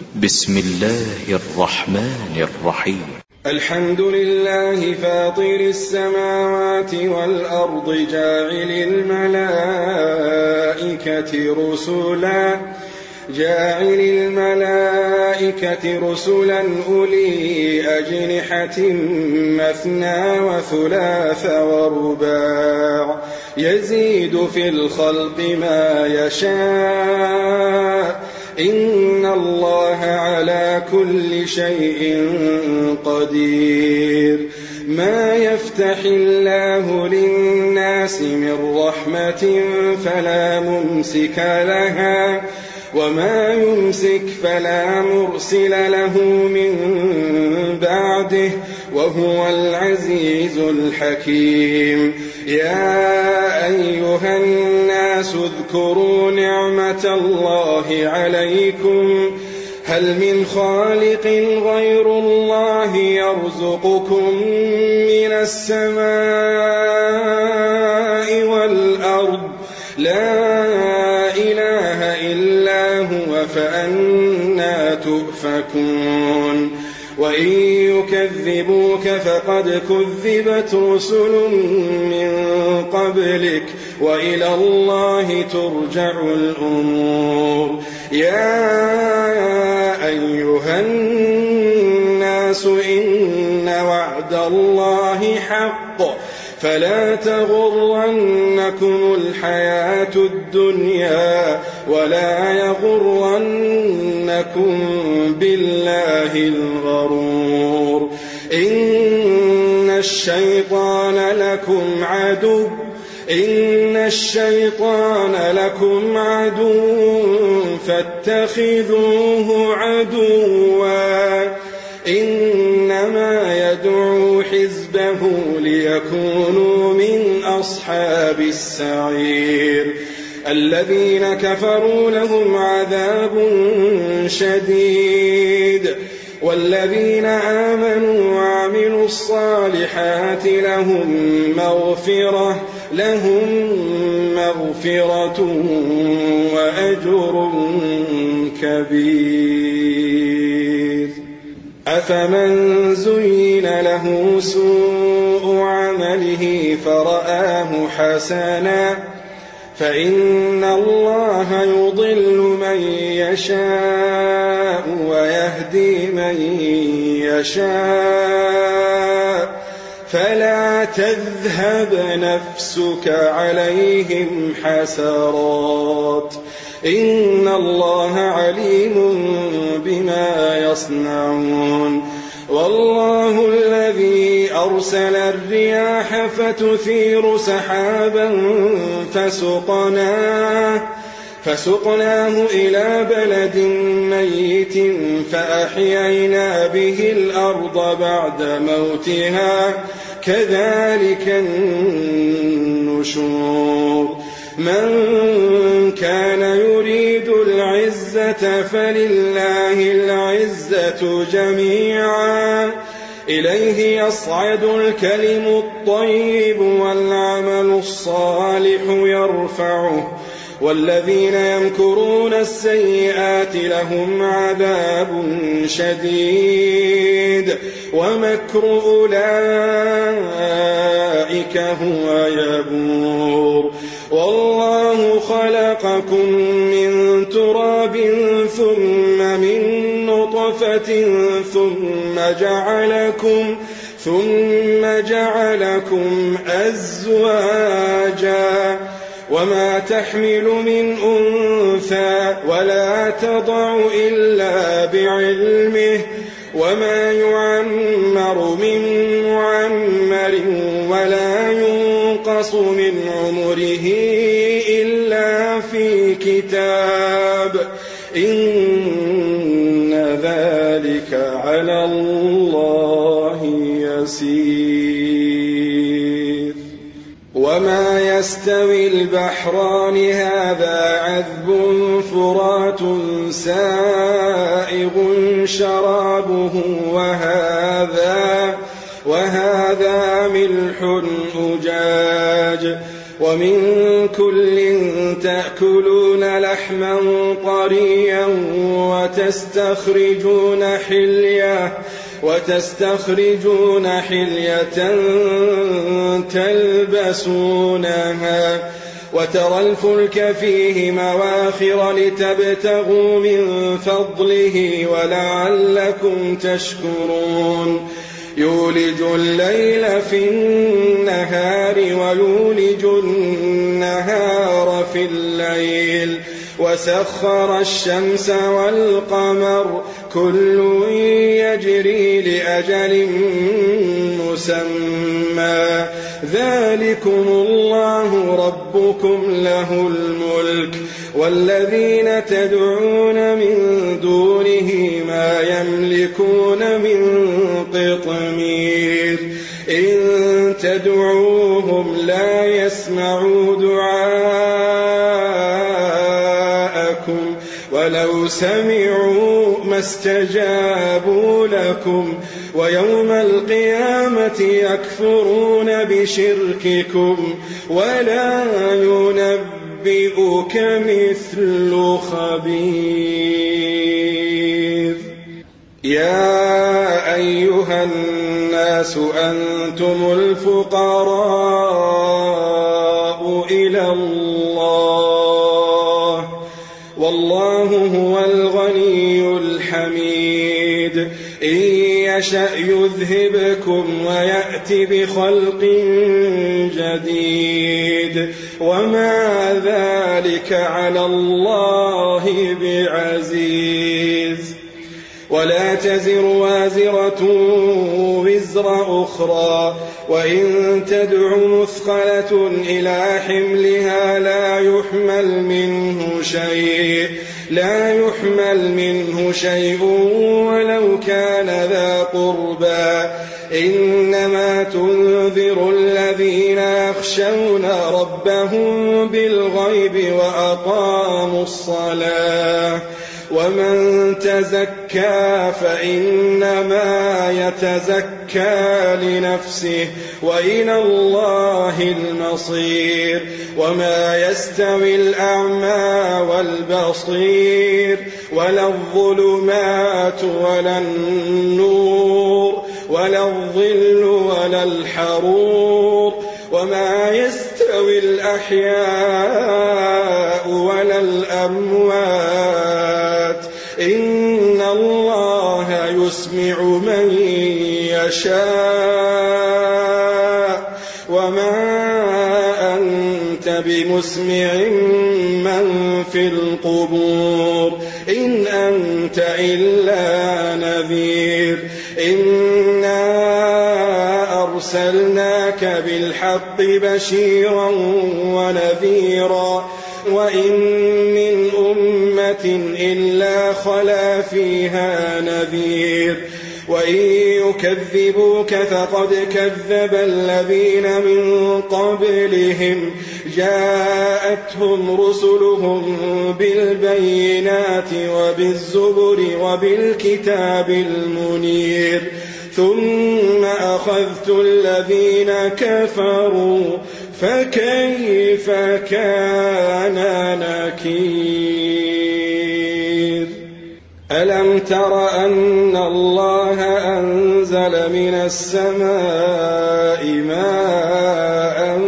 بسم الله الرحمن الرحيم. الحمد لله فاطر السماوات والأرض جاعل الملائكة رسلا أولي أجنحة مثنى وثلاث ورباع يزيد في الخلق ما يشاء إن الله على كل شيء قدير. ما يفتح الله للناس من رحمة فلا ممسك لها وما يمسك فلا مرسل له من بعده وهو العزيز الحكيم. يا أيها الناس اذكروا نعمة الله عليكم هل من خالق غير الله يرزقكم من السماء والأرض لا إله إلا هو فأنى تؤفكون. وإن يكذبوك فقد كذبت رسل من قبلك وإلى الله ترجع الأمور. يا أيها الناس إن وعد الله حق فلا تغرنكم الحياة الدنيا ولا يغرنكم بالله الغرور. إن الشيطان لكم عدو فاتخذوه عدوا إنما يدعو حزبه ليكونوا من أصحاب السعير. الذين كفروا لهم عذاب شديد والذين آمنوا وعملوا الصالحات لهم مغفرة وأجر كبير. أفمن زين له سوء عمله فرآه حسنا فإن الله يضل من يشاء ويهدي من يشاء فلا تذهب نفسك عليهم حسرات إن الله عليم بما يصنعون. والله الذي أرسل الرياح فتثير سحابا فسقناه إلى بلد ميت فأحيينا به الأرض بعد موتها كذلك النشور. من كان يريد العزة فلله العزة جميعا إليه يصعد الكلم الطيب والعمل الصالح يرفعه والذين يمكرون السيئات لهم عذاب شديد ومكر أولئك هو يبور. والله خلقكم من تراب ثم من نطفة ثم جعلكم أزواجا وما تحمل من أنثى ولا تضع إلا بعلمه وما يعمر من معمر ولا ينقص من عمره إلا في كتاب إن ذلك على الله يسير. وما يستوي البحران هذا عذب فرات سائغ شرابه وهذا ملح أجاج ومن كل تأكلون لحما طريا وتستخرجون حلية تلبسونها وترى الفلك فيه مواخر لتبتغوا من فضله ولعلكم تشكرون يولج الليل في النهار ويولج النهار في الليل وسخر الشمس والقمر كل يجري لأجل مسمى ذلكم الله ربكم له الملك والذين تدعون من دونه ما يملكون من قطمير إن تدعوهم لا يسمعوا دعاءكم ولو سمعوا ما استجابوا لكم ويوم القيامة يكفرون بشرككم ولا ينبئك مثل خبير يا أيها الناس أنتم الفقراء إلى الله والله هو الغني الحميد إن يشأ يذهبكم ويأتي بخلق جديد وما ذلك على الله بعزيز ولا تزر وازرة وزر أخرى وإن تدع مثقلة إلى حملها لا يحمل منه شيء ولو كان ذا قربى إنما تنذر الذين يخشون ربهم بالغيب وأقاموا الصلاة ومن تزكى فإنما يتزكى لنفسه وإلى الله المصير وما يستوي الأعمى والبصير ولا الظلمات ولا النور ولا الظل ولا الحرور وما يستوي الأحياء ولا الأموات إن الله يسمع من يشاء وما أنت بمسمع من في القبور إن أنت إلا نذير إنا أرسلناك بالحق بشيرا ونذيرا وإن من أمة إلا خلا فيها نذير وإن يكذبوك فقد كذب الذين من قبلهم جاءتهم رسلهم بالبينات وبالزبر وبالكتاب المنير ثم أخذت الذين كفروا فكيف كان نكير ألم تر أن الله أنزل من السماء ماء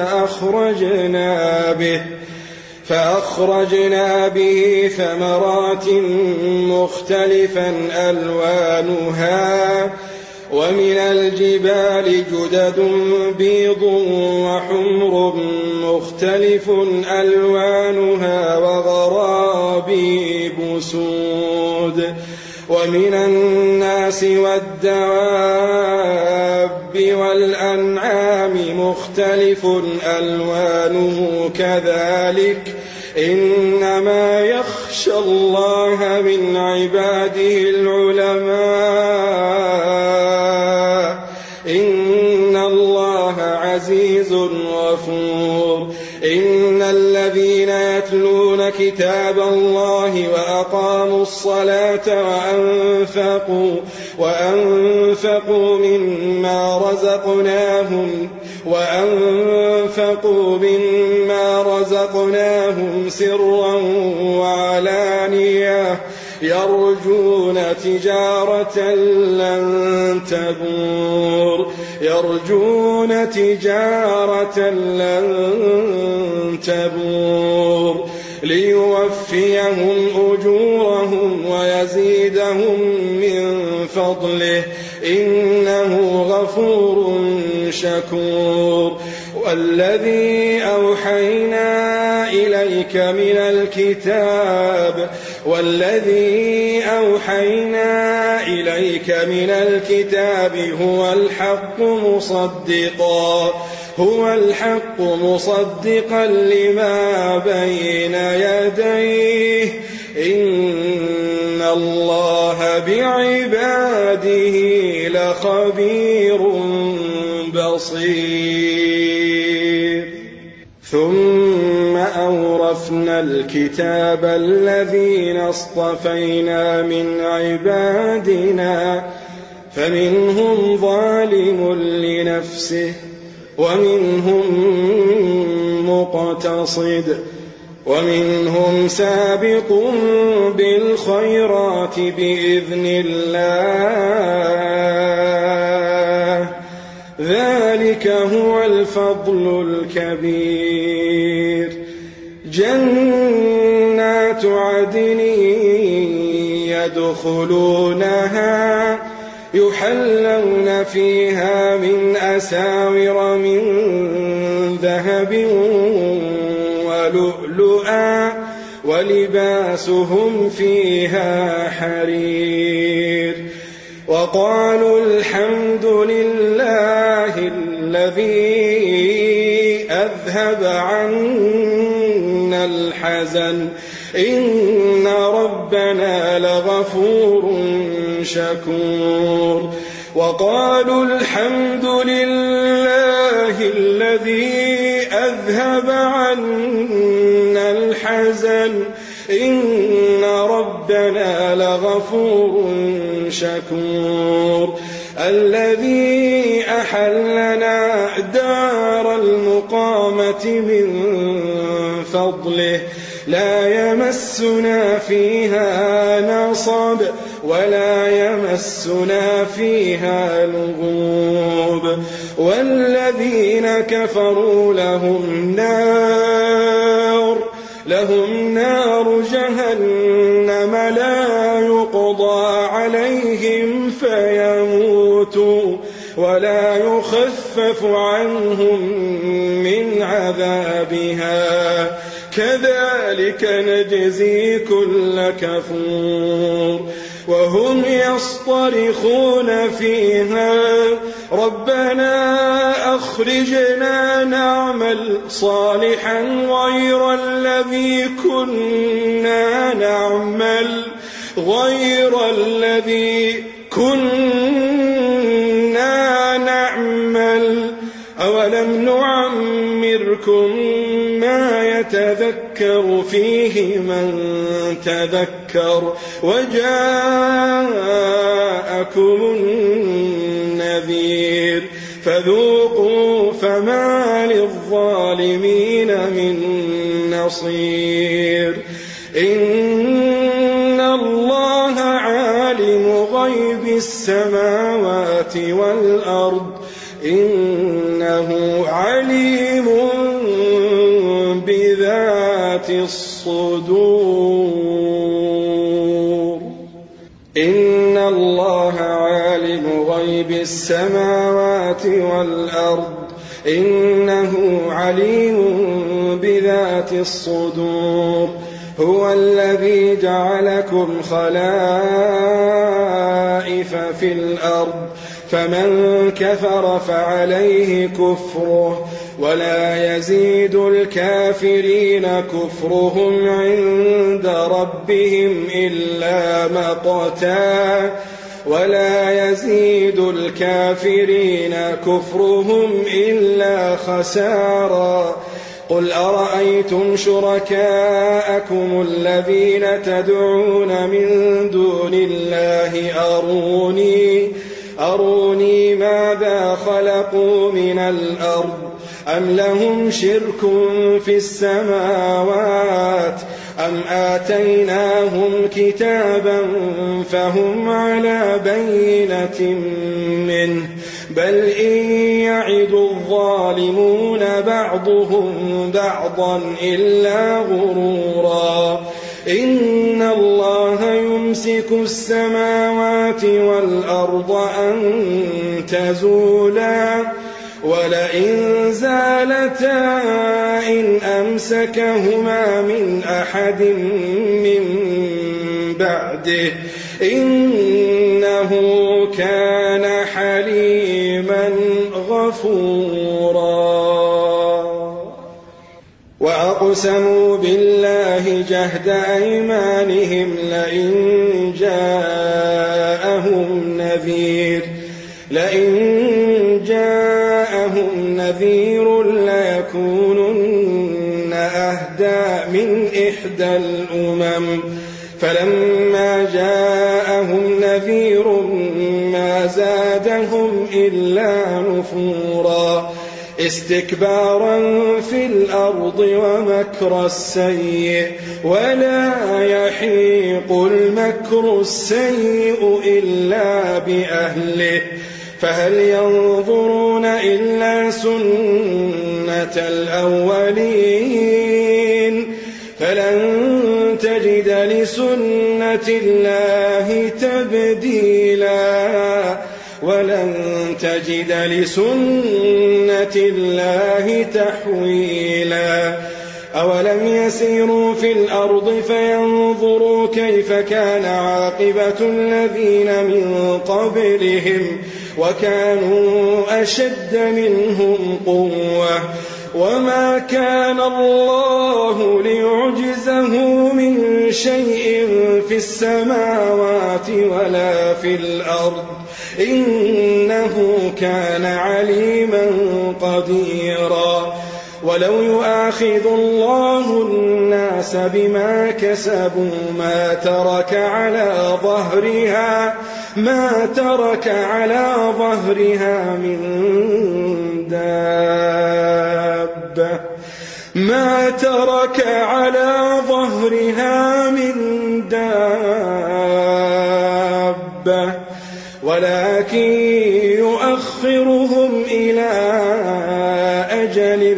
فأخرجنا به ثمرات مختلفا ألوانها ومن الجبال جدد بيض وحمر مختلف ألوانها وغرابيب سود ومن الناس والدواب والأنعام مختلف ألوانه كذلك إنما يخشى الله من عباده العلماء إن الله عزيز غفور إن الذين يتلون كتاب الله وأقاموا الصلاة وأنفقوا مما رزقناهم وأنفقوا مما رزقناهم سرا وعلانية يرجون تجارة لن تبور ليوفيهم أجورهم ويزيدهم من فضله إنه غفور شكور. والذي أوحينا إليك من الكتاب هو الحق مصدقا لما بين يديه إن الله بعباده لخبير بصير. ثم أورثنا الكتاب الذين اصطفينا من عبادنا فمنهم ظالم لنفسه ومنهم مقتصد ومنهم سابق بالخيرات بإذن الله ذلك هو الفضل الكبير. جنات عدن يدخلونها يحلون فيها من أساور من ذهب ولؤلؤا ولباسهم فيها حرير. وقالوا الحمد لله الذي أذهب عنا الحزن إن ربنا لغفور شكور. وقالوا الحمد لله الذي أذهب عنا الحزن إن ربنا لغفور شكور. الذي أحلنا دار المقامة من فضله لا يمسنا فيها نصب ولا يمسنا فيها لغوب. والذين كفروا لهم نار جهنم لا يقضى عليهم فيموتوا ولا يخفف عنهم من عذابها كذلك نجزي كل كفور. وهم يصطرخون فيها ربنا أخرجنا نعمل صالحا غير الذي كنا نعمل أولم نعمركم ما يتذكر فيه من تذكر وجاءكم النذير فذوقوا فما للظالمين من نصير. إن الله عالم غيب السماوات والأرض إنه عليم بذات الصدور. إن الله عالم غيب السماوات والأرض إنه عليم بذات الصدور. هو الذي جعلكم خلائف في الأرض فمن كفر فعليه كفره ولا يزيد الكافرين كفرهم عند ربهم إلا مقتا ولا يزيد الكافرين كفرهم إلا خسارا. قل أرأيتم شركاءكم الذين تدعون من دون الله أروني ماذا خلقوا من الأرض أم لهم شرك في السماوات أم آتيناهم كتابا فهم على بينة منه بل إن يعد الظالمون بعضهم بعضا إلا غرورا إن الله يمسك السماوات والأرض أن تزولا ولئن زالتا إن أمسكهما من أحد من بعده إنه كان حليما غفورا وأقسموا بالله جهد أيمانهم لئن جاءهم نذير ليكونن أهدى من إحدى الأمم فلما جاءهم نذير ما زادهم إلا نفورا استكبارا في الأرض ومكر السيء ولا يحيق المكر السيء إلا بأهله فهل ينظرون إلا سنة الأولين فلن تجد لسنة الله تبديلا ولن تجد لسنة الله تحويلا أولم يسيروا في الأرض فينظروا كيف كان عاقبة الذين من قبلهم وكانوا أشد منهم قوة وما كان الله ليعجزه من شيء في السماوات ولا في الأرض إنه كان عليما قديرا ولو يؤاخذ الله الناس بما كسبوا ما ترك على ظهرها من دابة ولكن يؤخرهم إلى أجل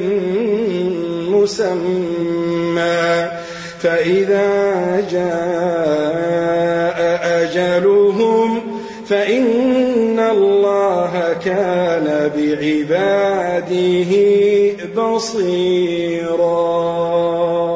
مسمى فإذا جاء أجلهم فإن الله كان بعباده بصيرا